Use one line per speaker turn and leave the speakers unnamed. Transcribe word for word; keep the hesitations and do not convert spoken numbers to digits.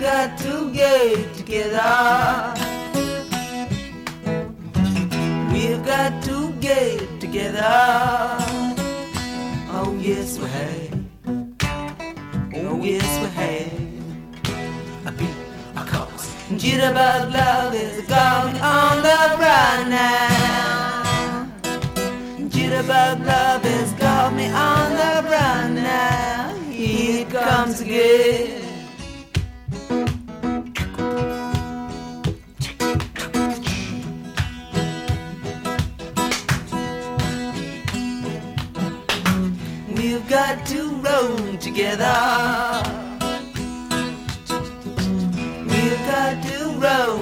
got to get together. We've got to get together. Oh yes we have. Oh yes we have. A beat, a cause. Jitterbug love is got me on the run now. Jitterbug love has got me on the run now. Here it comes again. We've got to roll together.